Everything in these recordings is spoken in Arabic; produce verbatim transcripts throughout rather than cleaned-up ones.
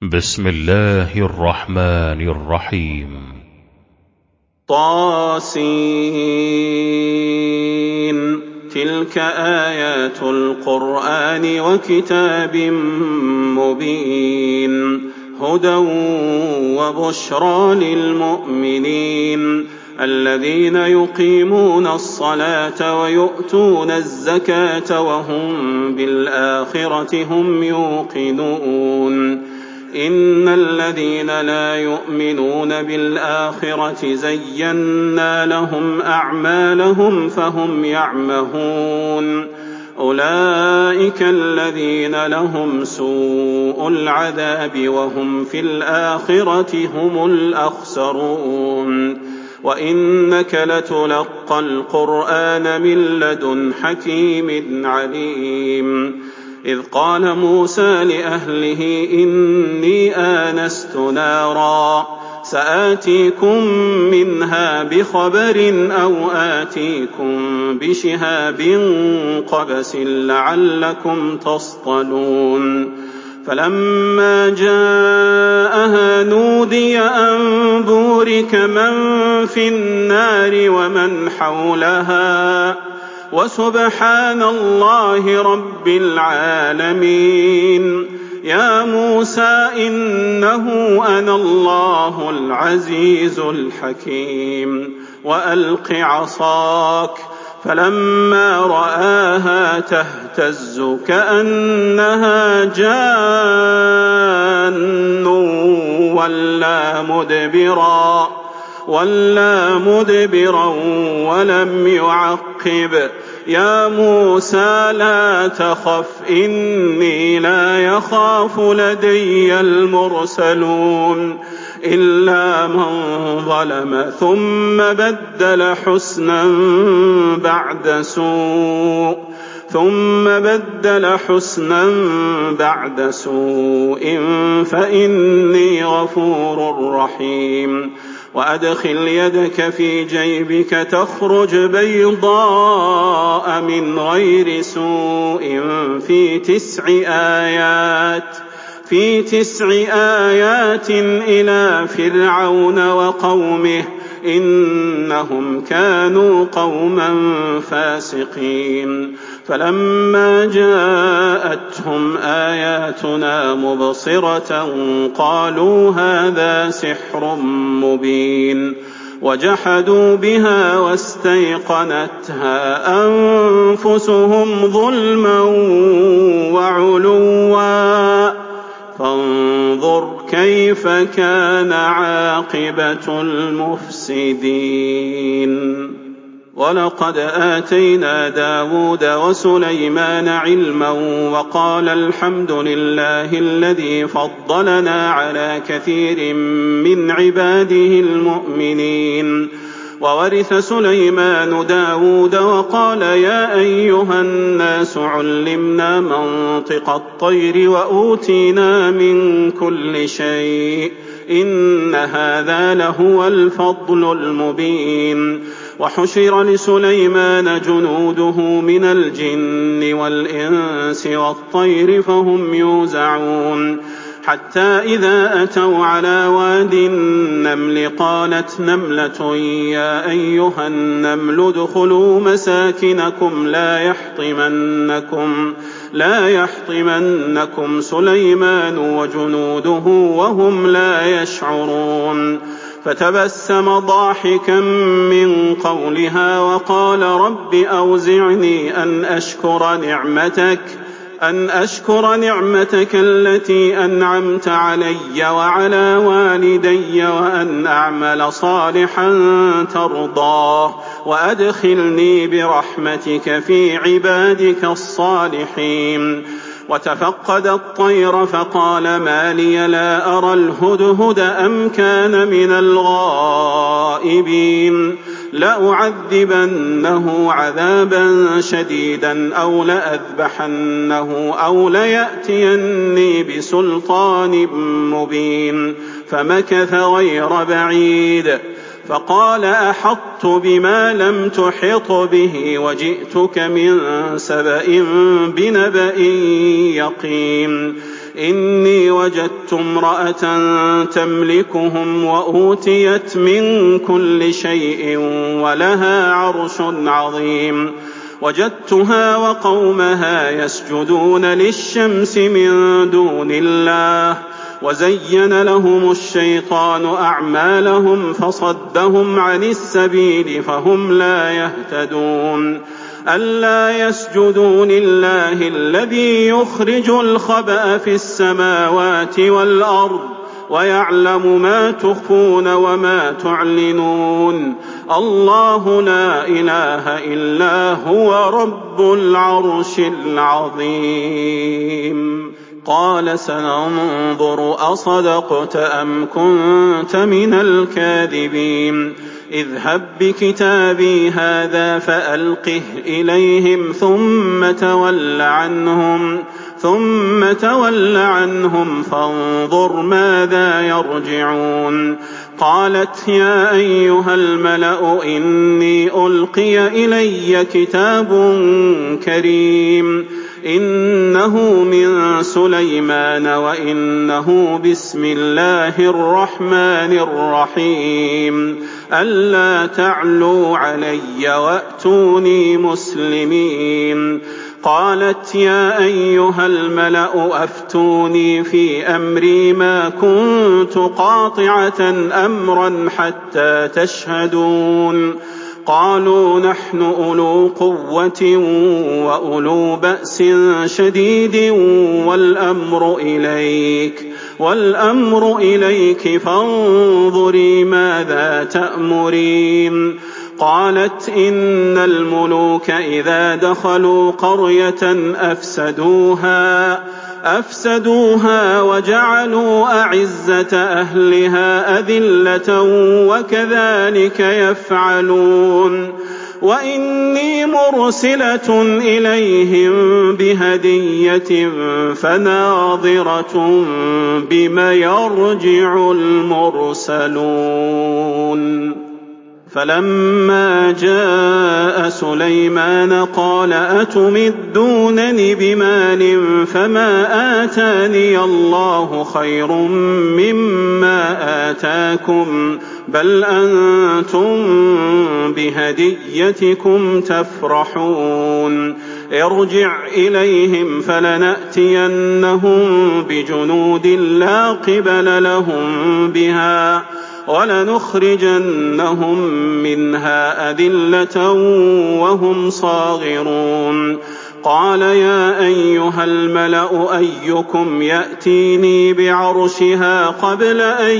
بسم الله الرحمن الرحيم. طاسين. تلك آيات القرآن وكتاب مبين هدى وبشرى للمؤمنين الذين يقيمون الصلاة ويؤتون الزكاة وهم بالآخرة هم يوقنون إن الذين لا يؤمنون بالآخرة زينا لهم أعمالهم فهم يعمهون أولئك الذين لهم سوء العذاب وهم في الآخرة هم الأخسرون وإنك لتلقى القرآن من لدن حكيم عليم إذ قال موسى لأهله إني آنست نارا سآتيكم منها بخبر أو آتيكم بشهاب قبس لعلكم تصطلون فلما جاءها نودي أن بورك من في النار ومن حولها وسبحان الله رب العالمين يا موسى إنه أنا الله العزيز الحكيم وألق عصاك فلما رآها تهتز كأنها جان ولا مدبرا ولا مدبرا ولم يعقب يا موسى لا تخف إني لا يخاف لدي المرسلون إلا من ظلم ثم بدل حسنا بعد سوء ثم بدل حسنا بعد سوء فإني غفور رحيم وأدخل يدك في جيبك تخرج بيضاء من غير سوء في تسع آيات في تسع آيات إلى فرعون وقومه إنهم كانوا قوما فاسقين فلما جاءتهم آياتنا مبصرة قالوا هذا سحر مبين وجحدوا بها واستيقنتها أنفسهم ظلما وعلوا فانظر كيف كان عاقبة المفسدين ولقد آتينا داود وسليمان علما وقال الحمد لله الذي فضلنا على كثير من عباده المؤمنين وورث سليمان داود وقال يا أيها الناس علمنا منطق الطير وأوتينا من كل شيء إن هذا لهو الفضل المبين وحشر لسليمان جنوده من الجن والإنس والطير فهم يوزعون حتى إذا أتوا على واد النمل قالت نملة يا أيها النمل ادخلوا مساكنكم لا يحطمنكم لا يحطمنكم سليمان وجنوده وهم لا يشعرون فتبسم ضاحكا من قولها وقال رب أوزعني أن أشكر نعمتك أن أشكر نعمتك التي أنعمت علي وعلى والدي وأن أعمل صالحا ترضاه وأدخلني برحمتك في عبادك الصالحين وتفقد الطير فقال ما لي لا أرى الهدهد أم كان من الغائبين لأعذبنه عذابا شديدا أو لأذبحنه أو ليأتيني بسلطان مبين فمكث غير بعيد فقال أحطت بما لم تحط به وجئتك من سبأ بنبأ يقين إني وجدت امرأة تملكهم وأوتيت من كل شيء ولها عرش عظيم وجدتها وقومها يسجدون للشمس من دون الله وزين لهم الشيطان أعمالهم فصدهم عن السبيل فهم لا يهتدون ألا يسجدوا لله الذي يخرج الخبأ في السماوات والأرض ويعلم ما تخفون وما تعلنون الله لا إله إلا هو رب العرش العظيم قال سننظر أصدقت أم كنت من الكاذبين اذهب بكتابي هذا فألقه إليهم ثم تول عنهم ثم تول عنهم فانظر ماذا يرجعون قالت يا أيها الملأ إني ألقي إلي كتاب كريم إنه من سليمان وإنه بسم الله الرحمن الرحيم ألا تعلوا علي وأتوني مسلمين قالت يا أيها الملأ أفتوني في أمري ما كنت قاطعة أمرا حتى تشهدون قالوا نحن أولو قوة وأولو بأس شديد والأمر إليك والأمر إليك فانظري ماذا تأمرين قالت إن الملوك إذا دخلوا قرية أفسدوها أفسدوها وجعلوا أعزة أهلها أذلة وكذلك يفعلون وإني مرسلة إليهم بهدية فناظرة بما يرجع المرسلون فلما جاء سليمان قال أتمدونني بمال فما آتاني الله خير مما آتاكم بل أنتم بهديتكم تفرحون ارجع إليهم فلنأتينهم بجنود لا قبل لهم بها ولنخرجنهم منها أذلة وهم صاغرون قال يا أيها الملأ أيكم يأتيني بعرشها قبل أن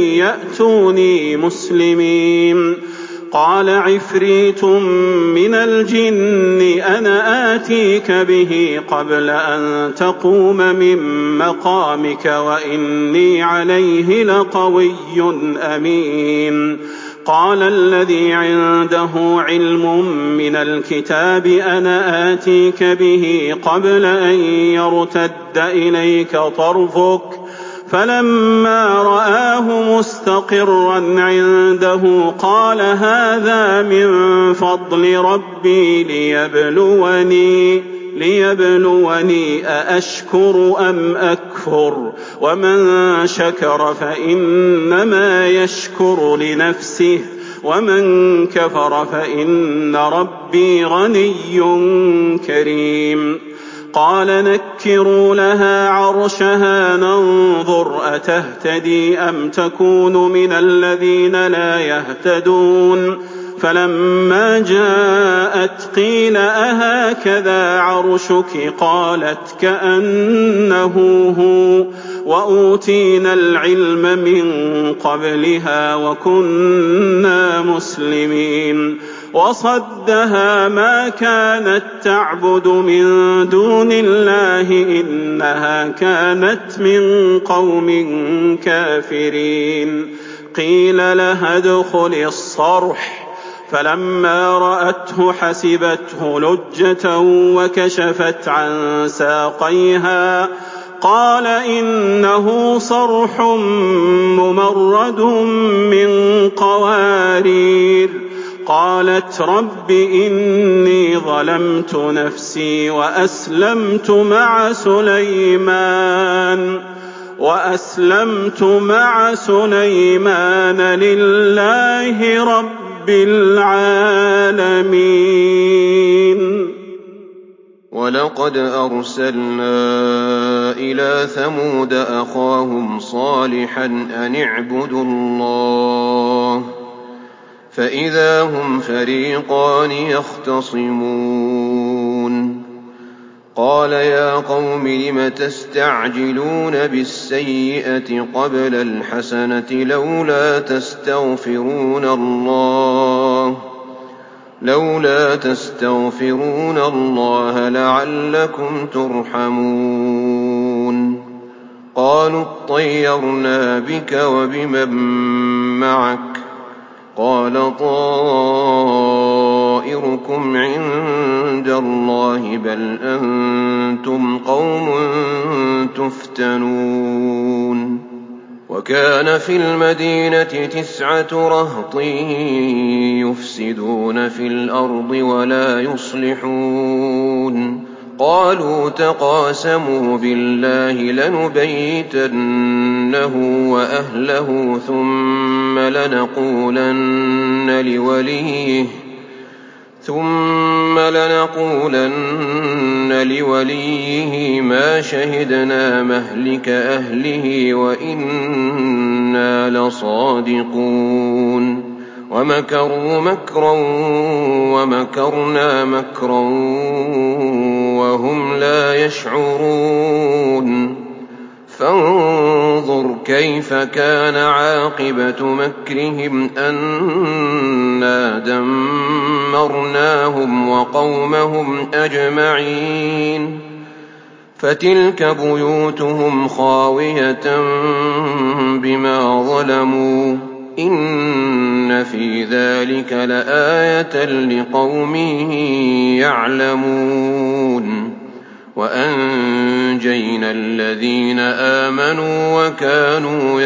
يأتوني مسلمين قال عفريت من الجن أنا آتيك به قبل أن تقوم من مقامك وإني عليه لقوي أمين قال الذي عنده علم من الكتاب أنا آتيك به قبل أن يرتد إليك طرفك فلما رآه مستقرا عنده قال هذا من فضل ربي ليبلوني ليبلوني أأشكر أم أكفر ومن شكر فإنما يشكر لنفسه ومن كفر فإن ربي غني كريم قال نكروا لها عرشها ننظر أتهتدي أم تكون من الذين لا يهتدون فلما جاءت قيل أهكذا عرشك قالت كأنه هو وأوتينا العلم من قبلها وكنا مسلمين وصدها ما كانت تعبد من دون الله إنها كانت من قوم كافرين قيل لها ادخل الصرح فلما رأته حسبته لجة وكشفت عن ساقيها قال إنه صرح ممرد من قوارير قالت رب إني ظلمت نفسي وأسلمت مع سليمان وأسلمت مع سليمان لله رب العالمين. ولقد أرسلنا إلى ثمود أخاهم صالحا أن اعبدوا الله فإذا هم فريقان يختصمون. قال يا قوم لم تستعجلون بالسيئة قبل الحسنة لولا تستغفرون الله لولا تستغفرون الله لعلكم ترحمون. قالوا اطيرنا بك وبمن معك قال طائركم عند الله بل أنتم قوم تفتنون. وكان في المدينة تسعة رهط يفسدون في الأرض ولا يصلحون. قالوا تقاسموا بالله لنبيتنه وأهله ثم لنقولن لوليه ثم لنقولن لوليه ما شهدنا مهلك أهله وإنا لصادقون. ومكروا مكرا ومكرنا مكرا وهم لا يشعرون. فانظر كيف كان عاقبة مكرهم أنا دمرناهم وقومهم أجمعين. فتلك بيوتهم خاوية بما ظلموا إن في ذلك لآية لقوم يعلمون. وأنجينا الذين آمنوا وكانوا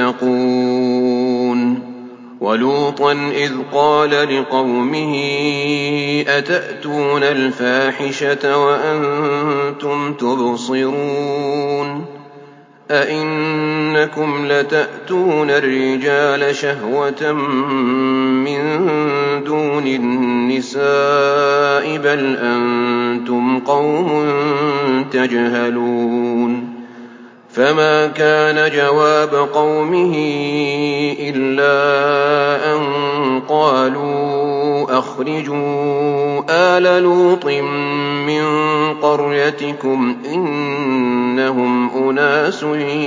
يتقون. ولوطا إذ قال لقومه أتأتون الفاحشة وأنتم تبصرون أئنكم لتأتون الرجال شهوة من دون النساء بل أنتم قوم تجهلون. فما كان جواب قومه إلا أن قالوا أخرجوا آل لوط من قريتكم إنهم أناس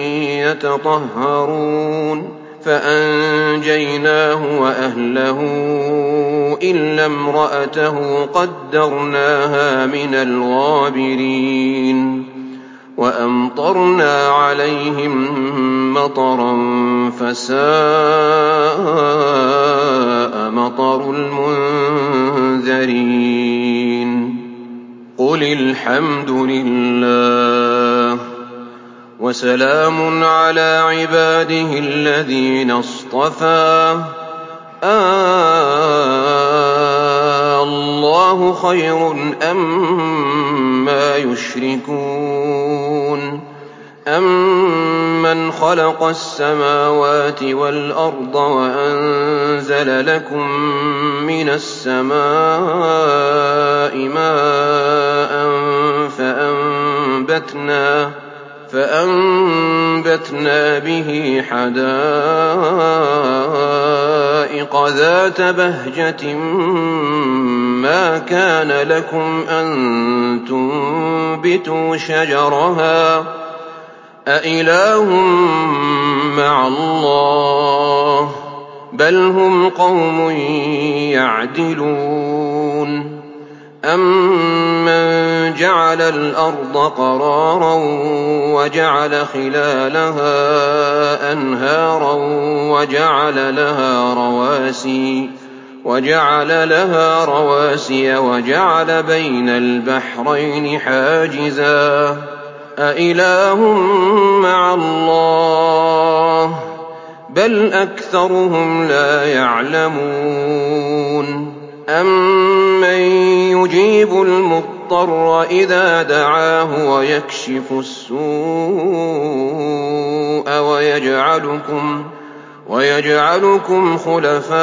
يتطهرون. فأنجيناه وأهله إلا امرأته قدرناها من الغابرين. وأمطرنا عليهم مطرا فساء مطر المنذرين. قل الحمد لله وسلام على عباده الذين اصطفى الله خير أما يشركون. أمن خلق السماوات والأرض وأنزل لكم من السماء ماء فأنبتنا فأنبتنا به حدائق ذات بهجة ما كان لكم أن تنبتوا شجرها أإله مع الله بل هم قوم يعدلون. أمن جعل الأرض قرارا وجعل خلالها أنهارا وجعل لها رواسي وجعل لها رواسي وجعل بين البحرين حاجزا أإله مع الله بل بل أكثرهم لا يعلمون أمن يجيب المضطر إذا دعاه ويكشف السوء ويجعلكم, ويجعلكم خلفاء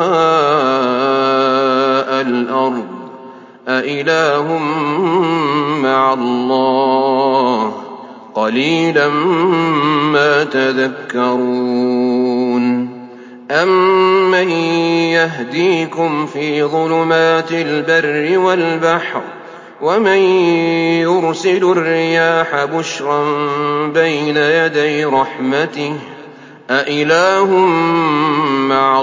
الأرض أإله مع الله قليلا ما تذكرون أمن يهديكم في ظلمات البر والبحر ومن يرسل الرياح بشرا بين يدي رحمته أإله مع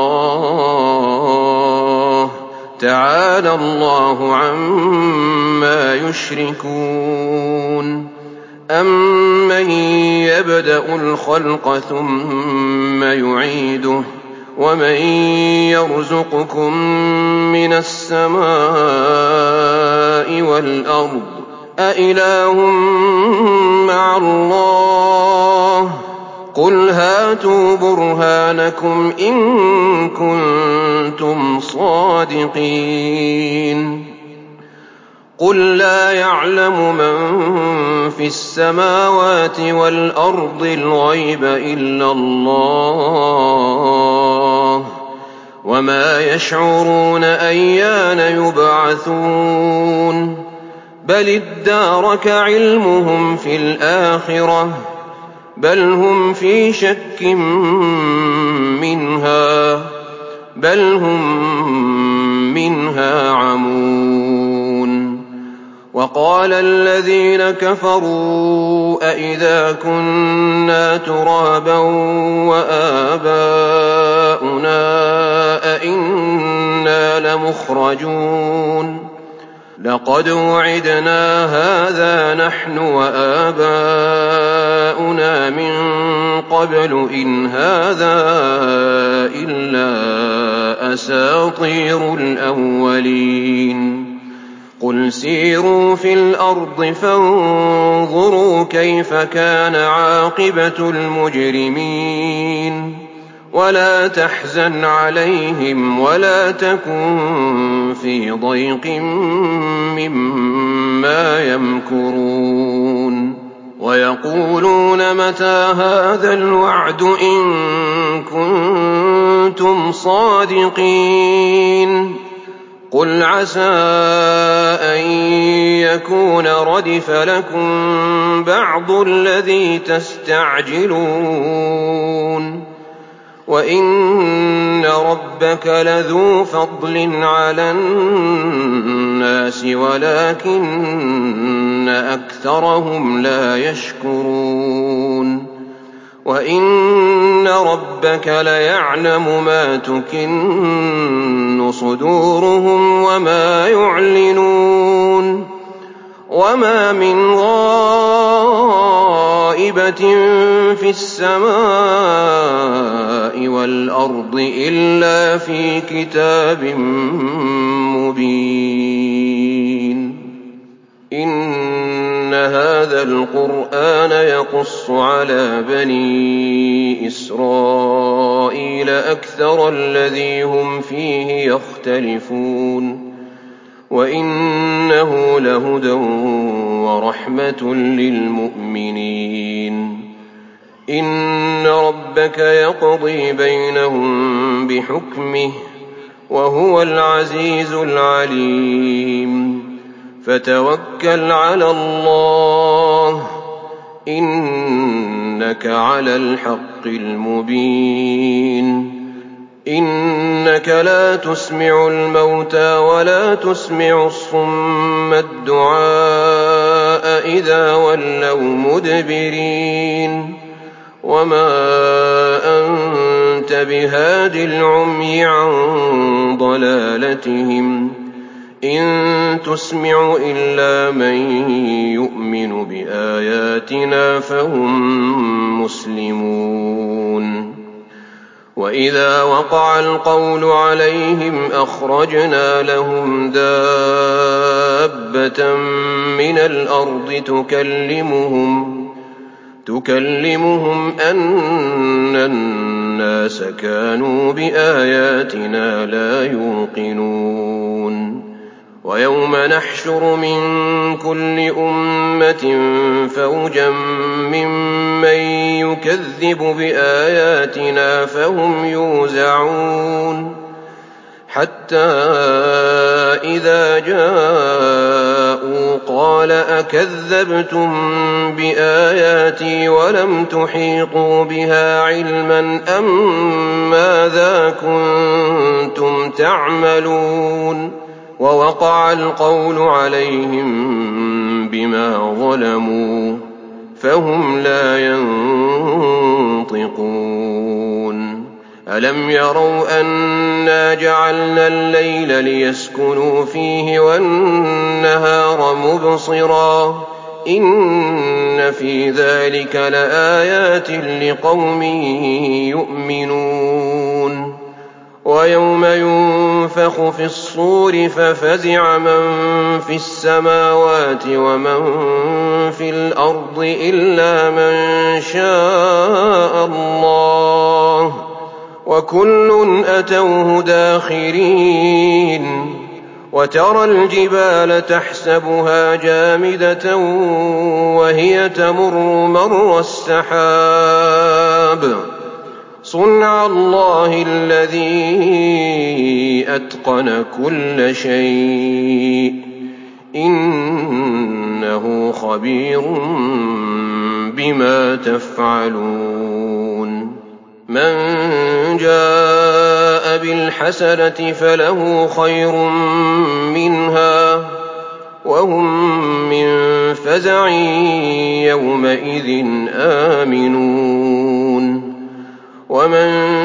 الله تعالى الله عما يشركون أمن يبدأ الخلق ثم يعيده ومن يرزقكم من السماء والأرض أإله مع الله قل هاتوا برهانكم إن كنتم صادقين قل لا يعلم من في السماوات والأرض الغيب إلا الله وما يشعرون أيان يبعثون بل ادارك علمهم في الآخرة بل هم في شك منها بل هم منها عمون وقال الذين كفروا أئذا كنا ترابا وآباؤنا أئنا لمخرجون لقد وعدنا هذا نحن وآباؤنا من قبل إن هذا إلا أساطير الأولين قل سيروا في الأرض فانظروا كيف كان عاقبة المجرمين ولا تحزن عليهم ولا تكن في ضيق مما يمكرون ويقولون متى هذا الوعد إن كنتم صادقين قل عسى أن يكون ردف لكم بعض الذي تستعجلون وإن ربك لذو فضل على الناس ولكن أكثرهم لا يشكرون وإن ربك ليعلم ما تكن صدورهم وما يعلنون وما من غائبة في السماء والأرض إلا في كتاب مبين إن هذا القرآن يقص على بني إسرائيل أكثر الذي هم فيه يختلفون وإنه لهدى ورحمة للمؤمنين إن ربك يقضي بينهم بحكمه وهو العزيز العليم فتوكل على الله إنك على الحق المبين إنك لا تسمع الموتى ولا تسمع الصم الدعاء إذا ولوا مدبرين وما أنت بهاد العمي عن ضلالتهم إن تسمع إلا من يؤمن بآياتنا فهم مسلمون وإذا وقع القول عليهم أخرجنا لهم دابة من الأرض تكلمهم تكلمهم أن الناس كانوا بآياتنا لا يوقنون ويوم نحشر من كل أمة فوجا ممن يكذب بآياتنا فهم يوزعون حتى إذا جاءوا قال أكذبتم بآياتي ولم تحيطوا بها علما أم ماذا كنتم تعملون ووقع القول عليهم بما ظلموا فهم لا ينطقون ألم يروا أنا جعلنا الليل ليسكنوا فيه والنهار مبصرا إن في ذلك لآيات لقوم يؤمنون ويوم ينفخ في الصور ففزع من في السماوات ومن في الأرض إلا من شاء الله وكل أتوه داخرين وترى الجبال تحسبها جامدة وهي تمر مر السحاب صنع الله الذي أتقن كل شيء إنه خبير بما تفعلون من جاء بالحسنة فله خير منها وهم من فزع يومئذ آمنون ومن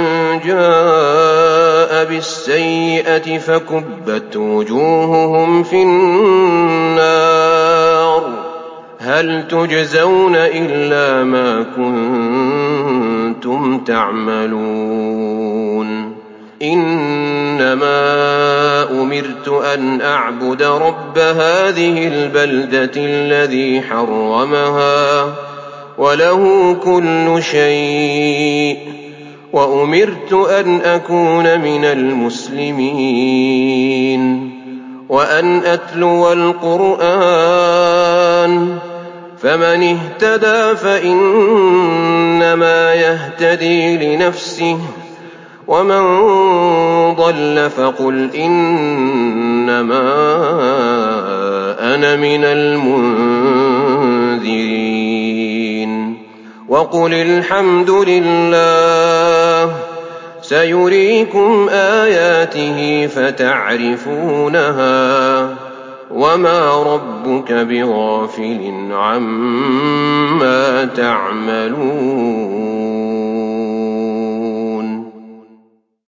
جاء بالسيئة فكبت وجوههم في النار هل تجزون إلا ما كنتم تعملون إنما أمرت أن أعبد رب هذه البلدة الذي حرمها وله كل شيء وأمرت أن أكون من المسلمين وأن أتلو القرآن فمن اهتدى فإنما يهتدي لنفسه ومن ضل فقل إنما أنا من المنذرين وقل الحمد لله سيريكم آياته فتعرفونها وما ربك بغافل عما تعملون